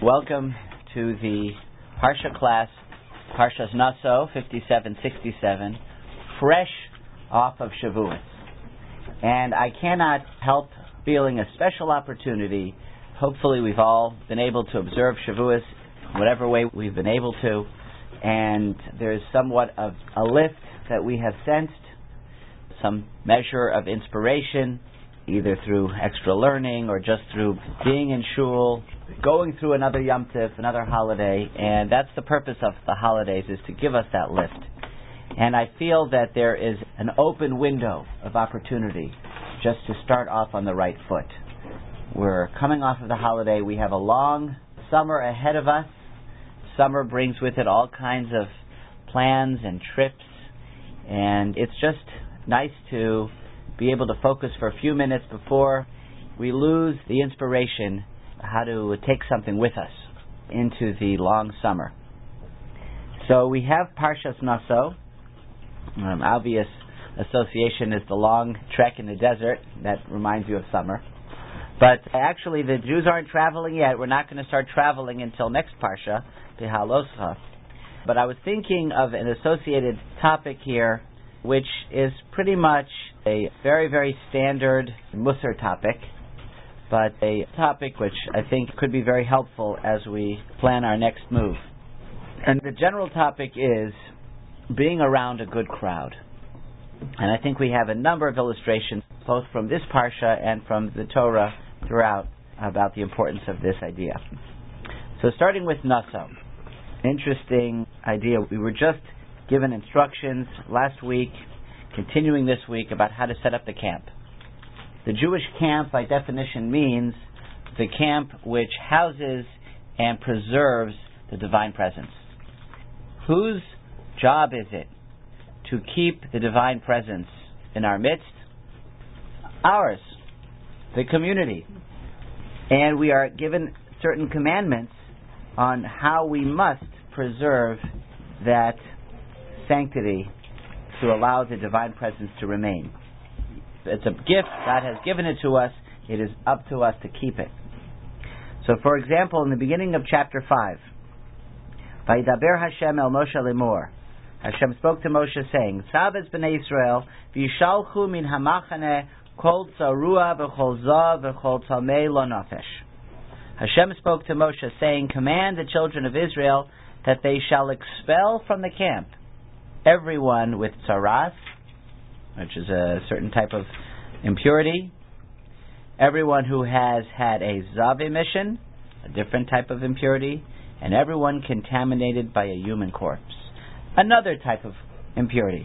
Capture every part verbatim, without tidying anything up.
Welcome to the Parsha class, Parshas Naso fifty-seven sixty-seven, fresh off of Shavuos. And I cannot help feeling a special opportunity. Hopefully we've all been able to observe Shavuos whatever way we've been able to, and there's somewhat of a lift that we have sensed, some measure of inspiration, either through extra learning or just through being in shul, going through another Yom Tif, another holiday, and that's the purpose of the holidays, is to give us that lift. And I feel that there is an open window of opportunity just to start off on the right foot. We're coming off of the holiday. We have a long summer ahead of us. Summer brings with it all kinds of plans and trips, and it's just nice to be able to focus for a few minutes before we lose the inspiration how to take something with us into the long summer. So we have Parshas Naso. Um, obvious association is the long trek in the desert. That reminds you of summer. But actually the Jews aren't traveling yet. We're not going to start traveling until next Parsha, Behaloscha. But I was thinking of an associated topic here, which is pretty much a very, very standard Musar topic, but a topic which I think could be very helpful as we plan our next move. And the general topic is being around a good crowd. And I think we have a number of illustrations, both from this Parsha and from the Torah throughout, about the importance of this idea. So starting with Naso. Interesting idea. We were just given instructions last week, continuing this week, about how to set up the camp. The Jewish camp, by definition, means the camp which houses and preserves the divine presence. Whose job is it to keep the divine presence in our midst? Ours, the community. And we are given certain commandments on how we must preserve that sanctity to allow the divine presence to remain. It's a gift. God has given it to us. It is up to us to keep it. So, for example, in the beginning of chapter five, Vayidaber Hashem el Moshe lemor. Hashem spoke to Moshe saying, Tzavez b'nei Yisrael v'yishalchu min hamachane kol tzarua v'chol zav v'chol talmei lo nafesh. Hashem spoke to Moshe saying, command the children of Israel that they shall expel from the camp everyone with tzaras, which is a certain type of impurity, everyone who has had a zav emission, a different type of impurity, and everyone contaminated by a human corpse, another type of impurity.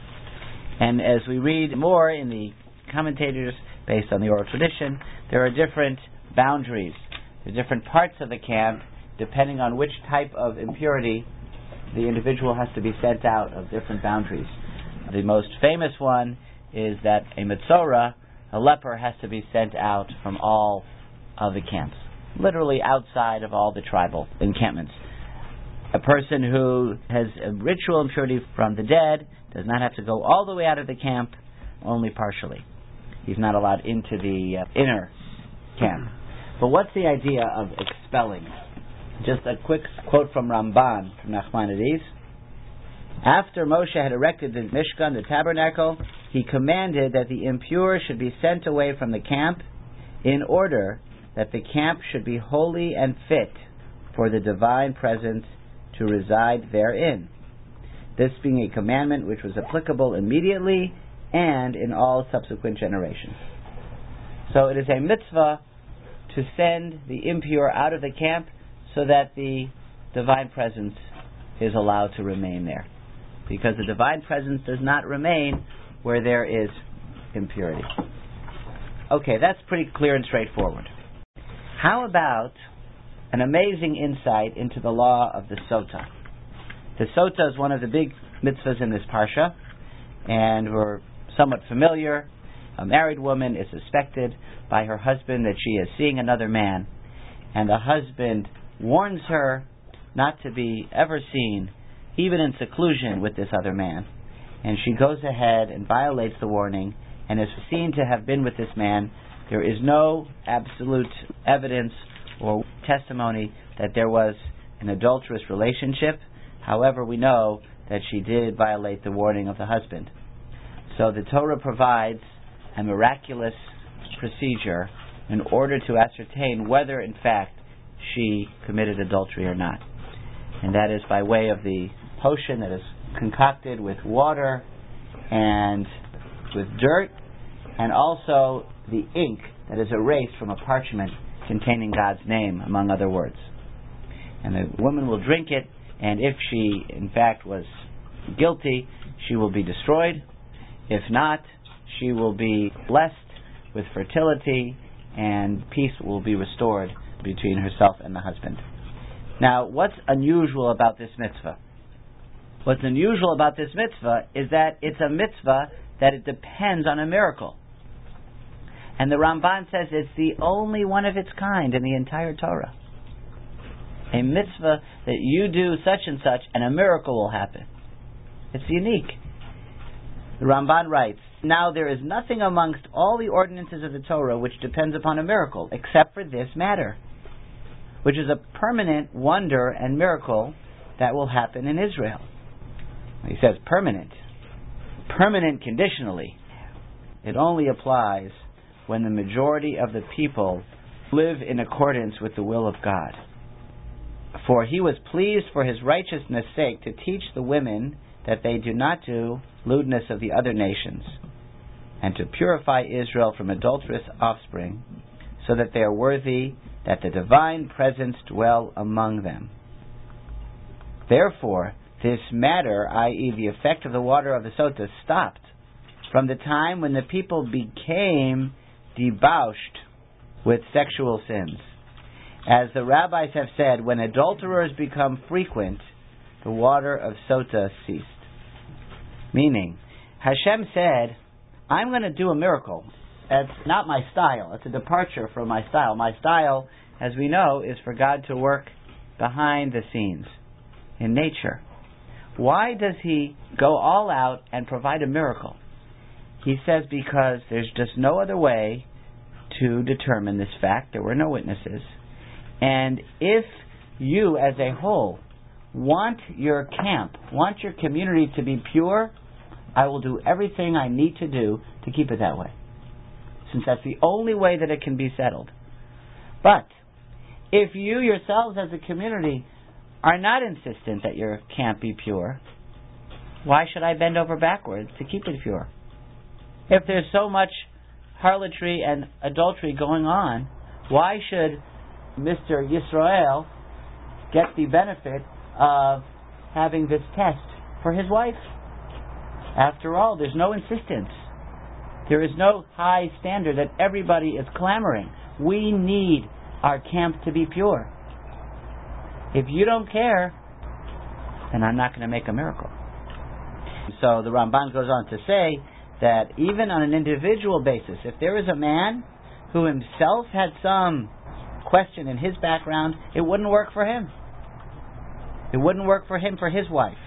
And as we read more in the commentators, based on the oral tradition, there are different boundaries, the different parts of the camp, depending on which type of impurity the individual has to be sent out of different boundaries. The most famous one is that a Metzora, a leper, has to be sent out from all of the camps, literally outside of all the tribal encampments. A person who has a ritual impurity from the dead does not have to go all the way out of the camp, only partially. He's not allowed into the uh, inner camp. But what's the idea of expelling? Just a quick quote from Ramban, from Nachmanides. After Moshe had erected the Mishkan, the tabernacle, he commanded that the impure should be sent away from the camp in order that the camp should be holy and fit for the divine presence to reside therein. This being a commandment which was applicable immediately and in all subsequent generations. So it is a mitzvah to send the impure out of the camp so that the divine presence is allowed to remain there. Because the divine presence does not remain where there is impurity. Okay, that's pretty clear and straightforward. How about an amazing insight into the law of the Sota? The Sota is one of the big mitzvahs in this Parsha, and we're somewhat familiar. A married woman is suspected by her husband that she is seeing another man, and the husband warns her not to be ever seen, even in seclusion, with this other man. And she goes ahead and violates the warning and is seen to have been with this man. There is no absolute evidence or testimony that there was an adulterous relationship. However, we know that she did violate the warning of the husband. So the Torah provides a miraculous procedure in order to ascertain whether in fact she committed adultery or not. And that is by way of the potion that is concocted with water and with dirt, and also the ink that is erased from a parchment containing God's name, among other words. And the woman will drink it, and if she in fact was guilty, she will be destroyed. If not, she will be blessed with fertility, and peace will be restored between herself and the husband. Now, what's unusual about this mitzvah? What's unusual about this mitzvah is that it's a mitzvah that it depends on a miracle. And the Ramban says it's the only one of its kind in the entire Torah. A mitzvah that you do such and such and a miracle will happen. It's unique. The Ramban writes, now there is nothing amongst all the ordinances of the Torah which depends upon a miracle, except for this matter, which is a permanent wonder and miracle that will happen in Israel. He says permanent. Permanent conditionally. It only applies when the majority of the people live in accordance with the will of God. For he was pleased for his righteousness' sake to teach the women that they do not do lewdness of the other nations, and to purify Israel from adulterous offspring, so that they are worthy that the divine presence dwell among them. Therefore, this matter, that is the effect of the water of the sota, stopped from the time when the people became debauched with sexual sins. As the rabbis have said, when adulterers become frequent, the water of sota ceased. Meaning, Hashem said, I'm going to do a miracle. That's not my style. It's a departure from my style. My style, as we know, is for God to work behind the scenes in nature. Why does he go all out and provide a miracle? He says because there's just no other way to determine this fact. There were no witnesses. And if you as a whole want your camp, want your community to be pure, I will do everything I need to do to keep it that way, since that's the only way that it can be settled. But if you yourselves as a community are not insistent that your camp be pure, why should I bend over backwards to keep it pure? If there's so much harlotry and adultery going on, why should Mister Yisrael get the benefit of having this test for his wife? After all, there's no insistence. There is no high standard that everybody is clamoring. We need our camp to be pure. If you don't care, then I'm not going to make a miracle. So the Ramban goes on to say that even on an individual basis, if there is a man who himself had some question in his background, it wouldn't work for him. It wouldn't work for him for his wife.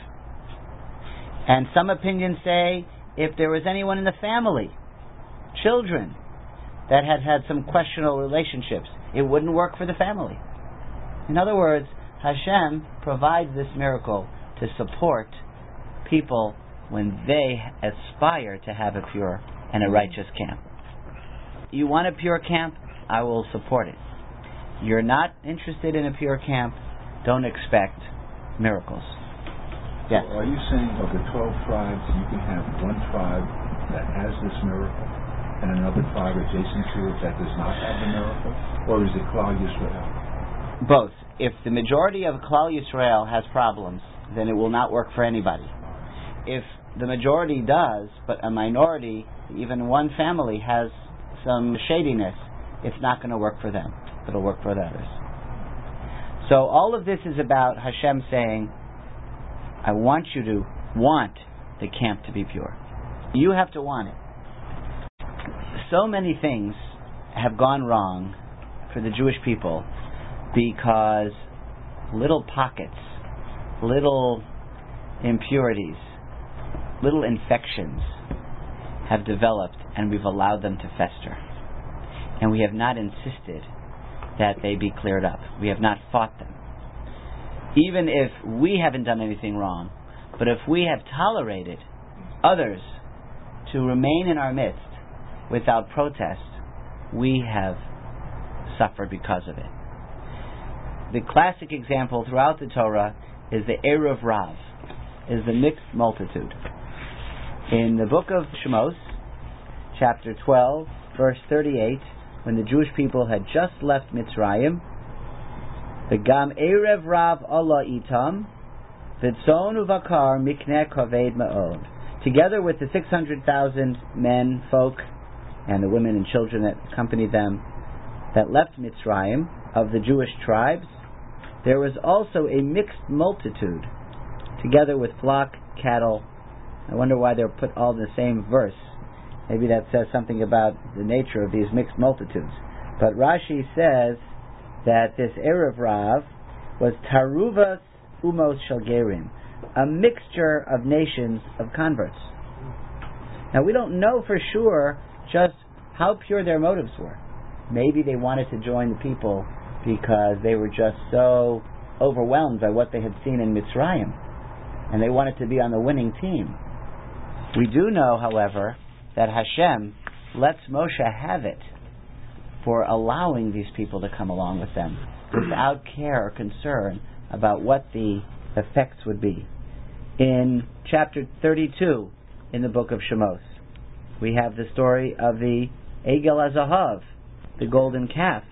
And some opinions say if there was anyone in the family, children, that had had some questionable relationships, it wouldn't work for the family. In other words, Hashem provides this miracle to support people when they aspire to have a pure and a righteous camp. You want a pure camp? I will support it. You're not interested in a pure camp? Don't expect miracles. Yes. So are you saying of the twelve tribes, you can have one tribe that has this miracle and another tribe adjacent to it that does not have the miracle? Or is it Klal Yisrael? Both. If the majority of Klal Yisrael has problems, then it will not work for anybody. If the majority does, but a minority, even one family, has some shadiness, it's not going to work for them. It'll work for the others. So all of this is about Hashem saying, I want you to want the camp to be pure. You have to want it. So many things have gone wrong for the Jewish people because little pockets, little impurities, little infections have developed and we've allowed them to fester. And we have not insisted that they be cleared up. We have not fought them. Even if we haven't done anything wrong, but if we have tolerated others to remain in our midst without protest, we have suffered because of it. The classic example throughout the Torah is the Erev Rav, is the mixed multitude. In the book of Shemos, chapter twelve, verse thirty-eight, when the Jewish people had just left Mitzrayim, the Gam Erev Rav Allah Itam, Vitzon Uvakar Mikne Kaved Ma'od, together with the six hundred thousand men, folk, and the women and children that accompanied them, that left Mitzrayim, of the Jewish tribes, there was also a mixed multitude, together with flock, cattle. I wonder why they're put all in the same verse. Maybe that says something about the nature of these mixed multitudes. But Rashi says that this Erev Rav was Taruvas Umos Shalgerim, a mixture of nations of converts. Now we don't know for sure just how pure their motives were. Maybe they wanted to join the people because they were just so overwhelmed by what they had seen in Mitzrayim, and they wanted to be on the winning team. We do know, however, that Hashem lets Moshe have it for allowing these people to come along with them without care or concern about what the effects would be. In chapter thirty-two in the book of Shemos, we have the story of the Egel HaZahav, the golden calf.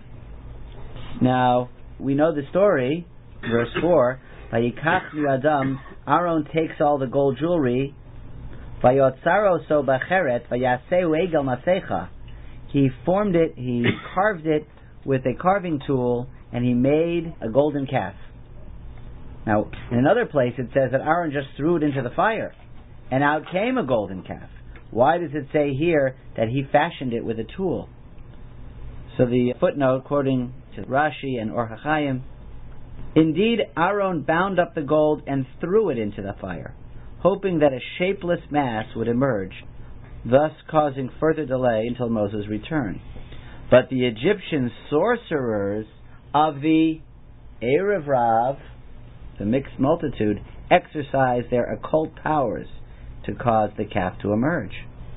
Now, we know the story, verse four, Vayikach mi'adam, Aaron takes all the gold jewelry, Vayotzaro so bacheret, Vayaseu egel masecha. He formed it, he carved it with a carving tool, and he made a golden calf. Now, in another place it says that Aaron just threw it into the fire, and out came a golden calf. Why does it say here that he fashioned it with a tool? So the footnote, quoting to Rashi and Or HaChaim, indeed Aaron bound up the gold and threw it into the fire, hoping that a shapeless mass would emerge, thus causing further delay until Moses' return. But the Egyptian sorcerers of the Erev Rav, the mixed multitude, exercised their occult powers to cause the calf to emerge.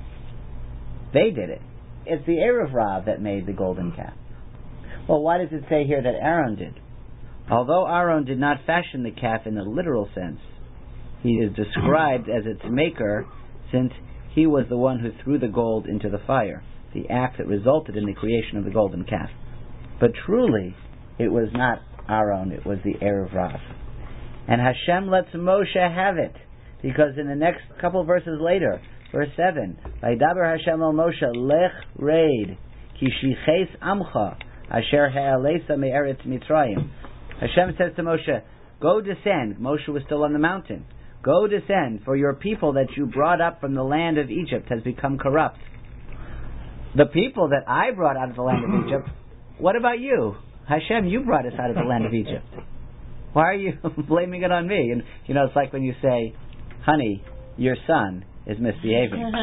They did it. It's the Erev Rav that made the golden calf. Well, why does it say here that Aaron did? Although Aaron did not fashion the calf in the literal sense, he is described as its maker, since he was the one who threw the gold into the fire, the act that resulted in the creation of the golden calf. But truly, it was not Aaron, it was the Erev Rav. And Hashem lets Moshe have it, because in the next couple verses later, verse seven, Vaydaber Hashem el Moshe, Lech reid, ki shiches amcha, asher ha'alesa me'eretz Mitzrayim. Hashem says to Moshe, go descend. Moshe was still on the mountain. Go descend, for your people that you brought up from the land of Egypt has become corrupt. The people that I brought out of the land of Egypt, what about you? Hashem, you brought us out of the land of Egypt. Why are you blaming it on me? And you know, it's like when you say, honey, your son is misbehaving.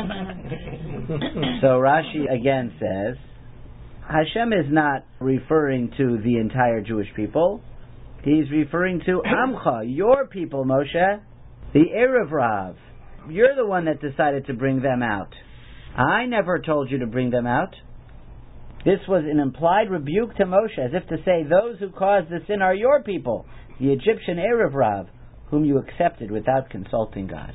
So Rashi again says, Hashem is not referring to the entire Jewish people. He's referring to Amcha, your people, Moshe, the Erev Rav. You're the one that decided to bring them out. I never told you to bring them out. This was an implied rebuke to Moshe, as if to say, those who caused the sin are your people, the Egyptian Erev Rav, whom you accepted without consulting God.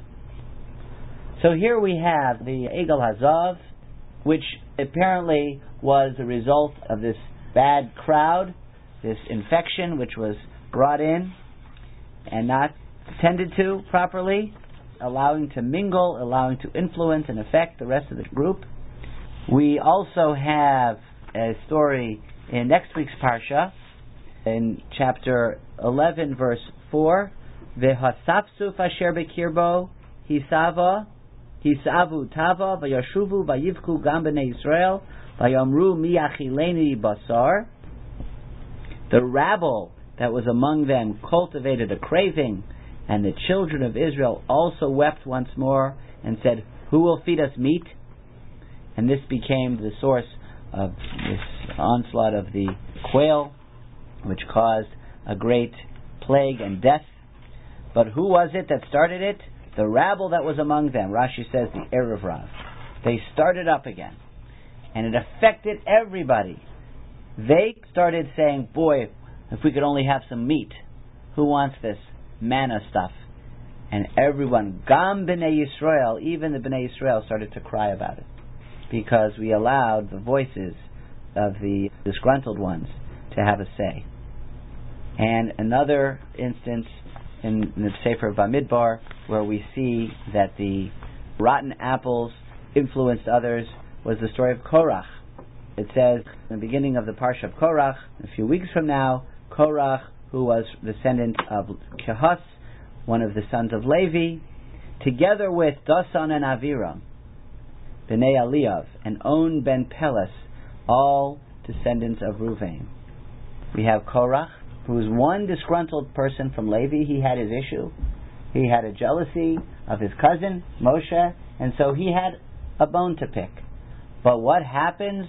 So here we have the Egel HaZahav, which apparently was the result of this bad crowd, this infection which was brought in and not tended to properly, allowing to mingle, allowing to influence and affect the rest of the group. We also have a story in next week's Parsha, in chapter eleven, verse four, V'hasafsuf asher bekirbo hisava hisavu tava v'yashuvu v'yivku gam b'nei Yisrael v'yamru mi achileni basar. The rabble that was among them cultivated a craving, and the children of Israel also wept once more and said, who will feed us meat? And this became the source of this onslaught of the quail which caused a great plague and death. But who was it that started it? The rabble that was among them. Rashi says the Erev Rav. They started up again. And it affected everybody. They started saying, boy, if we could only have some meat. Who wants this manna stuff? And everyone, Gam B'nai Yisrael, even the B'nai Yisrael started to cry about it. Because we allowed the voices of the disgruntled ones to have a say. And another instance in the Sefer Bamidbar, where we see that the rotten apples influenced others, was the story of Korach. It says in the beginning of the Parsha of Korach, a few weeks from now, Korach, who was descendant of Kehath, one of the sons of Levi, together with Dasan and Aviram, Bnei Eliav, and On ben Peles, all descendants of Ruvain. We have Korach, who was one disgruntled person from Levi. He had his issue. He had a jealousy of his cousin, Moshe, and so he had a bone to pick. But what happens?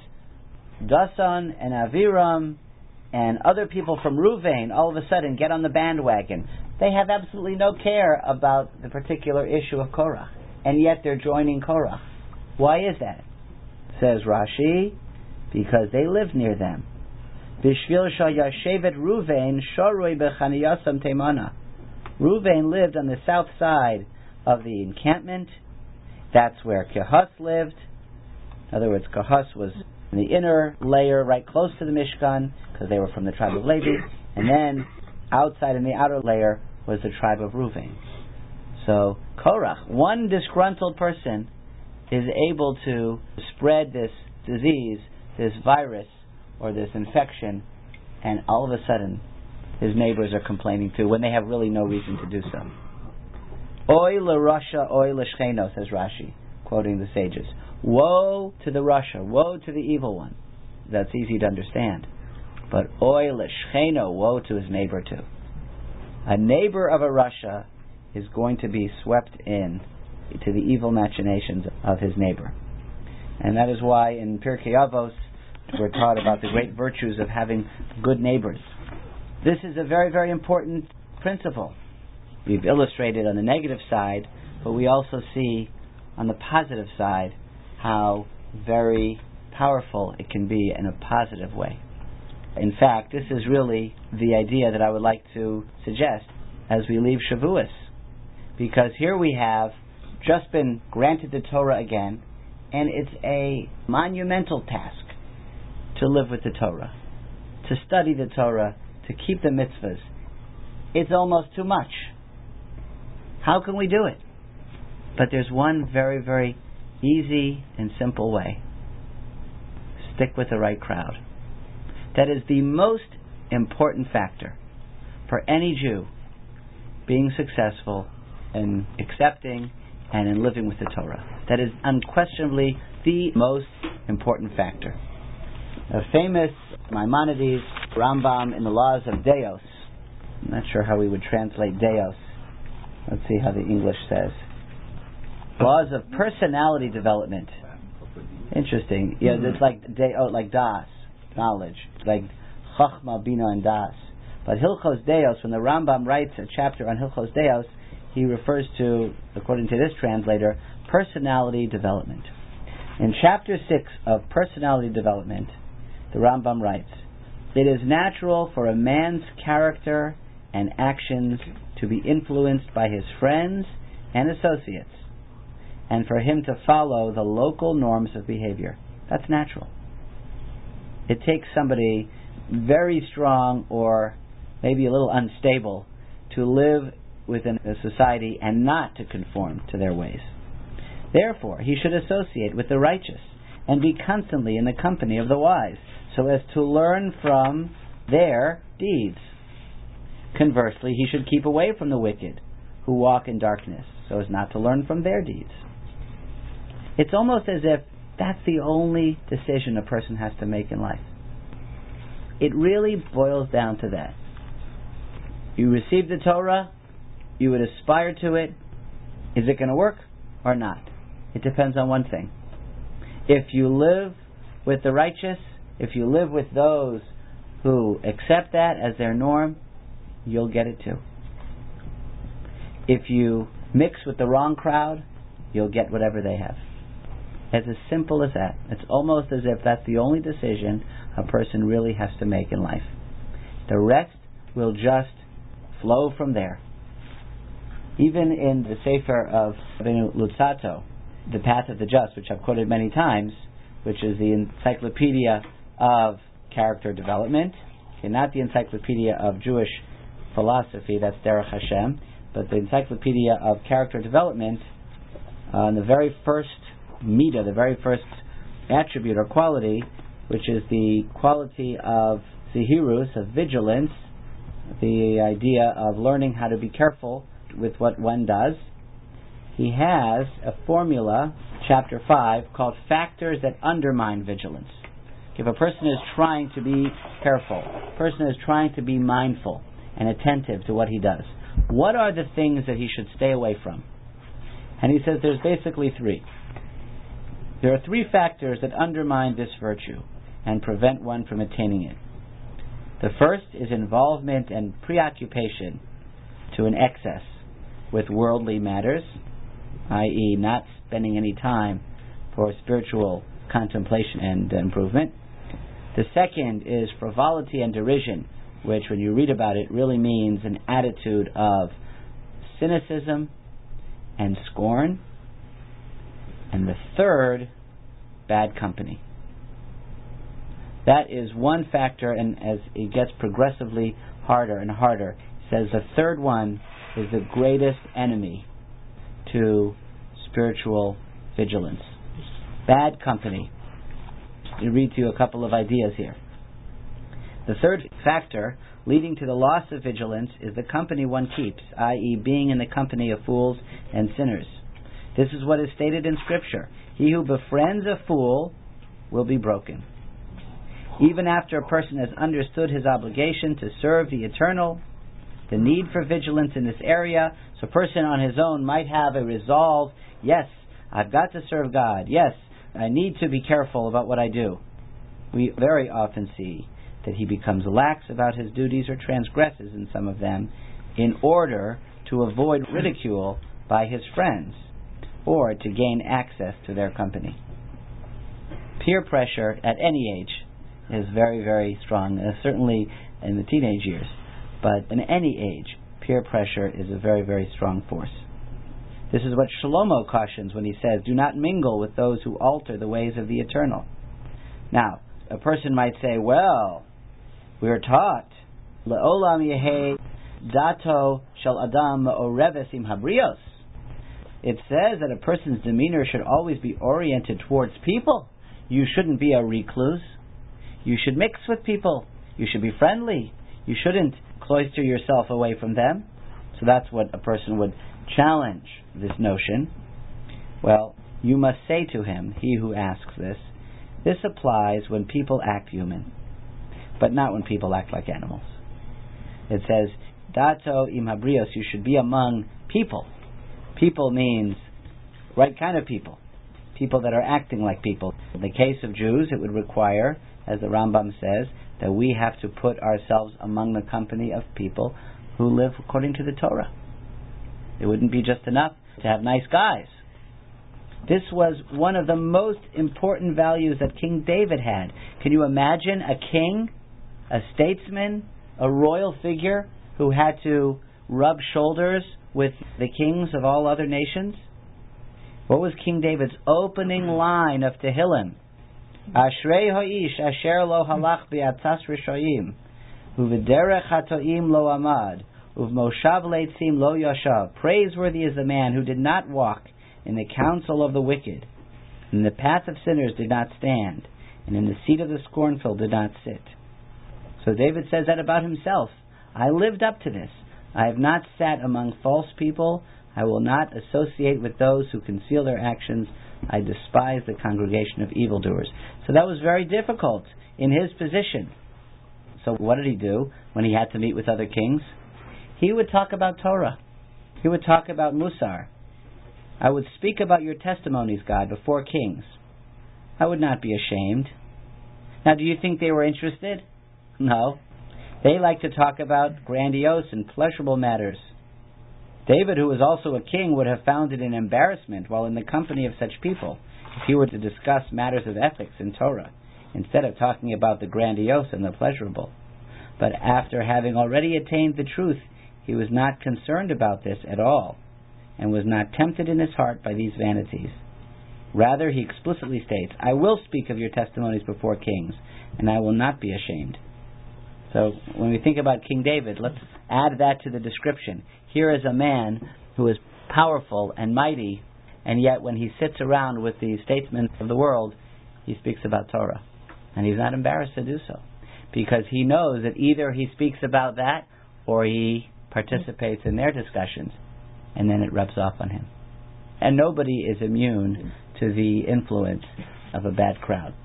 Dasan and Aviram and other people from Ruvain all of a sudden get on the bandwagon. They have absolutely no care about the particular issue of Korach, and yet they're joining Korach. Why is that? Says Rashi, because they live near them. Bishvil shayashevet Ruvain sharoi bechaniyasam teimana. Ruvain lived on the south side of the encampment. That's where Kehath lived. In other words, Kehath was in the inner layer, right close to the Mishkan, because they were from the tribe of Levi. And then outside in the outer layer was the tribe of Ruvain. So Korach, one disgruntled person, is able to spread this disease, this virus, or this infection, and all of a sudden his neighbors are complaining too, when they have really no reason to do so. Oy l'Rasha, oy l'Shcheno, says Rashi, quoting the sages. Woe to the Rasha, woe to the evil one. That's easy to understand. But oy l'Shcheno, woe to his neighbor too. A neighbor of a Rasha is going to be swept in to the evil machinations of his neighbor. And that is why in Pirkei Avos we're taught about the great virtues of having good neighbors. This is a very, very important principle. We've illustrated on the negative side, but we also see on the positive side how very powerful it can be in a positive way. In fact, this is really the idea that I would like to suggest as we leave Shavuos. Because here we have just been granted the Torah again, and it's a monumental task to live with the Torah, to study the Torah, to keep the mitzvahs. It's almost too much. How can we do it? But there's one very, very easy and simple way. Stick with the right crowd. That is the most important factor for any Jew being successful in accepting and in living with the Torah. That is unquestionably the most important factor. A famous Maimonides, Rambam in the Laws of Deos. I'm not sure how we would translate Deos. Let's see how the English says. Laws of personality development. Interesting. Yeah, it's like Deo, like Das, knowledge, like Chachma, Bina, and Das. But Hilchos Deos, when the Rambam writes a chapter on Hilchos Deos, he refers to, according to this translator, personality development. In chapter six of personality development, the Rambam writes, "It is natural for a man's character and actions to be influenced by his friends and associates, and for him to follow the local norms of behavior." That's natural. It takes somebody very strong or maybe a little unstable to live within a society and not to conform to their ways. Therefore, he should associate with the righteous and be constantly in the company of the wise, so as to learn from their deeds. Conversely, he should keep away from the wicked, who walk in darkness, so as not to learn from their deeds. It's almost as if that's the only decision a person has to make in life. It really boils down to that. You receive the Torah, you would aspire to it. Is it going to work or not? It depends on one thing. If you live with the righteous, if you live with those who accept that as their norm, you'll get it too. If you mix with the wrong crowd, you'll get whatever they have. It's as simple as that. It's almost as if that's the only decision a person really has to make in life. The rest will just flow from there. Even in the Sefer of Rabbeinu Luzzatto, The Path of the Just, which I've quoted many times, which is the encyclopedia of character development, okay, not the encyclopedia of Jewish philosophy, that's Derech Hashem, but the encyclopedia of character development, uh, the very first midah, the very first attribute or quality, which is the quality of zihirus, of vigilance, the idea of learning how to be careful with what one does. He has a formula, chapter five, called Factors That Undermine Vigilance. If a person is trying to be careful, a person is trying to be mindful and attentive to what he does, what are the things that he should stay away from? And he says there's basically three. There are three factors that undermine this virtue and prevent one from attaining it. The first is involvement and preoccupation to an excess with worldly matters, that is not spending any time for spiritual contemplation and improvement. The second is frivolity and derision, which when you read about it really means an attitude of cynicism and scorn. And the third, bad company. That is one factor, and as it gets progressively harder and harder, it says the third one is the greatest enemy to spiritual vigilance. Bad company. To read to you a couple of ideas here. The third factor leading to the loss of vigilance is the company one keeps, that is being in the company of fools and sinners. This is what is stated in Scripture. He who befriends a fool will be broken. Even after a person has understood his obligation to serve the eternal, the need for vigilance in this area, so a person on his own might have a resolve, yes, I've got to serve God, yes, I need to be careful about what I do. We very often see that he becomes lax about his duties or transgresses in some of them in order to avoid ridicule by his friends or to gain access to their company. Peer pressure at any age is very, very strong, uh, certainly in the teenage years, but in any age, peer pressure is a very, very strong force. This is what Shlomo cautions when he says, do not mingle with those who alter the ways of the eternal. Now, a person might say, well, we are taught, Le'olam yehe dato shel adam oreves im habrios. It says that a person's demeanor should always be oriented towards people. You shouldn't be a recluse. You should mix with people. You should be friendly. You shouldn't cloister yourself away from them. So that's what a person would challenge this notion. Well, you must say to him, he who asks this, this applies when people act human, but not when people act like animals. It says, dato im habrios, you should be among people. People means right kind of people. People that are acting like people. In the case of Jews, it would require, as the Rambam says, that we have to put ourselves among the company of people who live according to the Torah. It wouldn't be just enough to have nice guys. This was one of the most important values that King David had. Can you imagine a king, a statesman, a royal figure who had to rub shoulders with the kings of all other nations? What was King David's opening line of Tehillim? Ashrei ha'ish asher lo halach bi'atzas rishoyim u'v'derech hatoim lo amad u'v'moshav leitzim lo yashav. Praiseworthy is the man who did not walk in the counsel of the wicked, and in the path of sinners did not stand, and in the seat of the scornful did not sit. So David says that about himself. I lived up to this. I have not sat among false people. I will not associate with those who conceal their actions. I despise the congregation of evildoers. So that was very difficult in his position. So what did he do when he had to meet with other kings? He would talk about Torah. He would talk about Musar. I would speak about your testimonies, God, before kings. I would not be ashamed. Now, do you think they were interested? No. They like to talk about grandiose and pleasurable matters. David, who was also a king, would have found it an embarrassment while in the company of such people if he were to discuss matters of ethics in Torah, instead of talking about the grandiose and the pleasurable. But after having already attained the truth, he was not concerned about this at all, and was not tempted in his heart by these vanities. Rather, he explicitly states, I will speak of your testimonies before kings, and I will not be ashamed. So, when we think about King David, let's add that to the description. Here is a man who is powerful and mighty, and yet when he sits around with the statesmen of the world, he speaks about Torah. And he's not embarrassed to do so, because he knows that either he speaks about that, or he participates in their discussions, and then it rubs off on him. And nobody is immune to the influence of a bad crowd.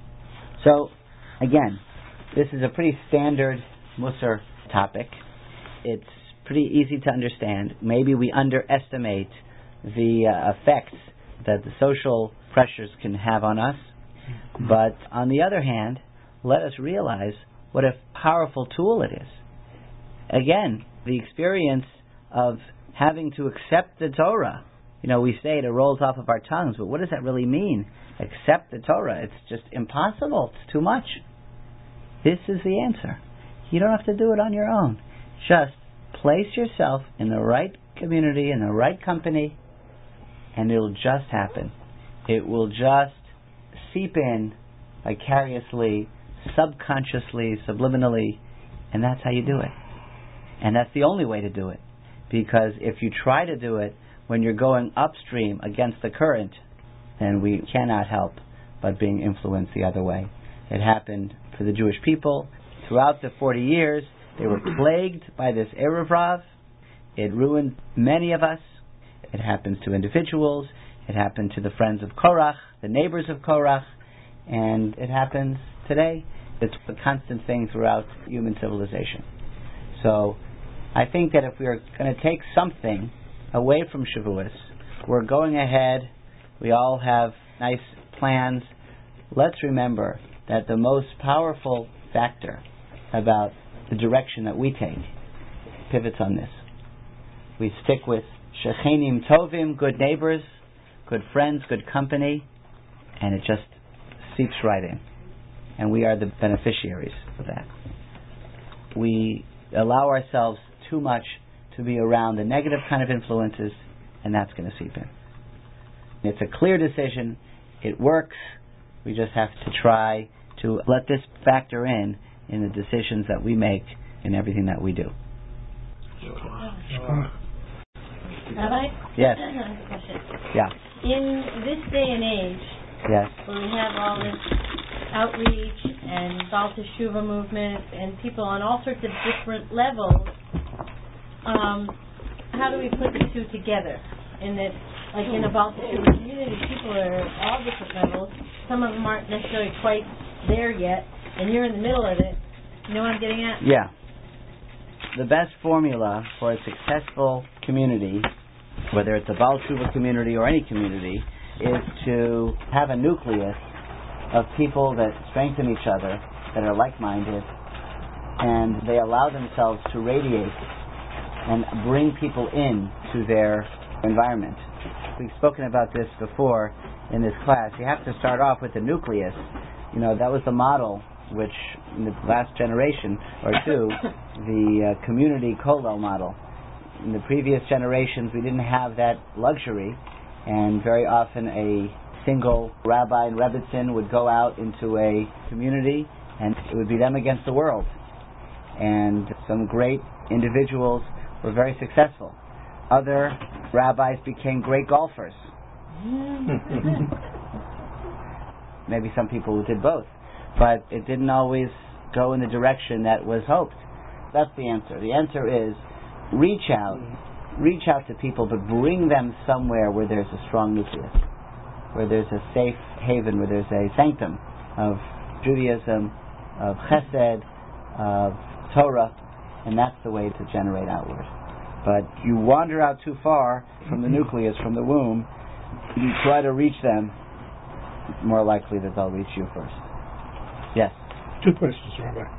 So, again, this is a pretty standard Musar topic. It's pretty easy to understand. Maybe we underestimate the uh, effects that the social pressures can have on us. But on the other hand, let us realize what a powerful tool it is. Again, the experience of having to accept the Torah. You know, we say it, it rolls off of our tongues, but what does that really mean? Accept the Torah. It's just impossible. It's too much. This is the answer. You don't have to do it on your own. Just place yourself in the right community, in the right company, and it'll just happen. It will just seep in vicariously, subconsciously, subliminally, and that's how you do it. And that's the only way to do it. Because if you try to do it when you're going upstream against the current, then we cannot help but being influenced the other way. It happened for the Jewish people. Throughout the forty years, they were plagued by this Erev Rav. It ruined many of us. It happens to individuals. It happened to the friends of Korach, the neighbors of Korach, and it happens today. It's a constant thing throughout human civilization. So, I think that if we are going to take something away from Shavuos, we're going ahead, we all have nice plans. Let's remember that the most powerful factor about the direction that we take pivots on this. We stick with Shechenim Tovim, good neighbors, good friends, good company, and it just seeps right in. And we are the beneficiaries of that. We allow ourselves too much to be around the negative kind of influences, and that's going to seep in. It's a clear decision. It works. We just have to try to let this factor in in the decisions that we make in everything that we do. Rabbi? Yes. I have a question. Yeah. In this day and age, Yes. where we have all this outreach and Baal Teshuvah movement and people on all sorts of different levels, um, how do we put the two together? In that, like in a Baal Teshuvah community, people are at all different levels. Some of them aren't necessarily quite there yet, and you're in the middle of it. You know what I'm getting at? Yeah. The best formula for a successful community, whether it's a Baal Teshuvah community or any community, is to have a nucleus of people that strengthen each other, that are like-minded, and they allow themselves to radiate and bring people in to their environment. We've spoken about this before in this class. You have to start off with the nucleus. You know, that was the model which, in the last generation or two, the uh, community kollel model. In the previous generations, we didn't have that luxury, and very often a single rabbi and rebbitzin would go out into a community, and it would be them against the world. And some great individuals were very successful. Other rabbis became great golfers. Maybe some people did both, but it didn't always go in the direction that was hoped. That's the answer. The answer is reach out, reach out to people, but bring them somewhere where there's a strong nucleus, where there's a safe haven, where there's a sanctum of Judaism, of Chesed, of Torah, and that's the way to generate outward. But you wander out too far from the nucleus, from the womb, you try to reach them, it's more likely that they'll reach you first. Yes? Two questions, Rabbi.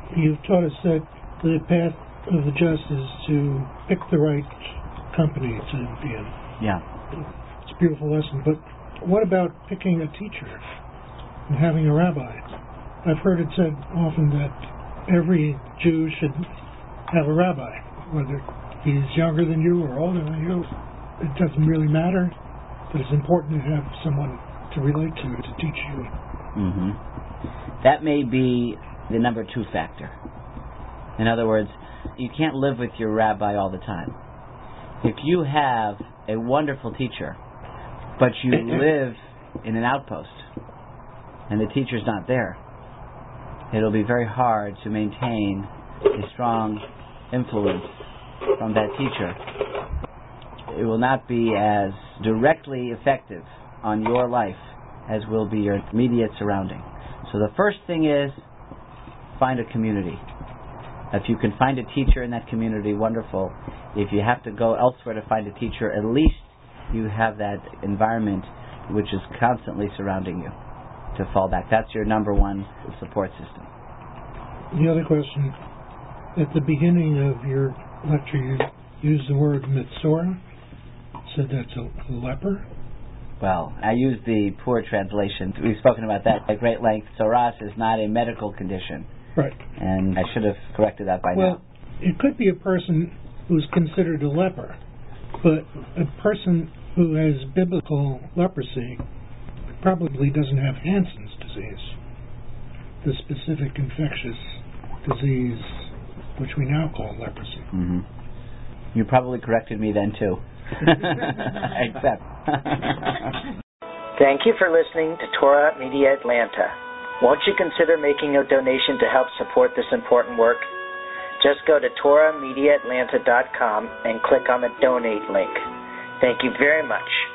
you've taught us that the path of the just is to pick the right company to be in. Yeah. It's a beautiful lesson. But what about picking a teacher and having a rabbi? I've heard it said often that every Jew should have a rabbi, whether he's younger than you or older than you. It doesn't really matter, but it's important to have someone to relate to, to teach you. Mm-hmm. That may be the number two factor. In other words, you can't live with your rabbi all the time. If you have a wonderful teacher, but you live in an outpost, and the teacher's not there, it'll be very hard to maintain a strong influence from that teacher. It will not be as directly effective on your life as will be your immediate surrounding. So the first thing is find a community. If you can find a teacher in that community, wonderful. If you have to go elsewhere to find a teacher, at least you have that environment which is constantly surrounding you to fall back. That's your number one support system. The other question, at the beginning of your lecture you used the word Metzora, said that's a, a leper. Well, I used the poor translation. We've spoken about that at great length. Tzoras is not a medical condition. Right. And I should have corrected that by well, now. Well, it could be a person who's considered a leper, but a person who has biblical leprosy probably doesn't have Hansen's disease, the specific infectious disease which we now call leprosy. Mm-hmm. You probably corrected me then too. Except. Thank you for listening to Torah Media Atlanta. Won't you consider making a donation to help support this important work? Just go to torah media atlanta dot com and click on the donate link. Thank you very much.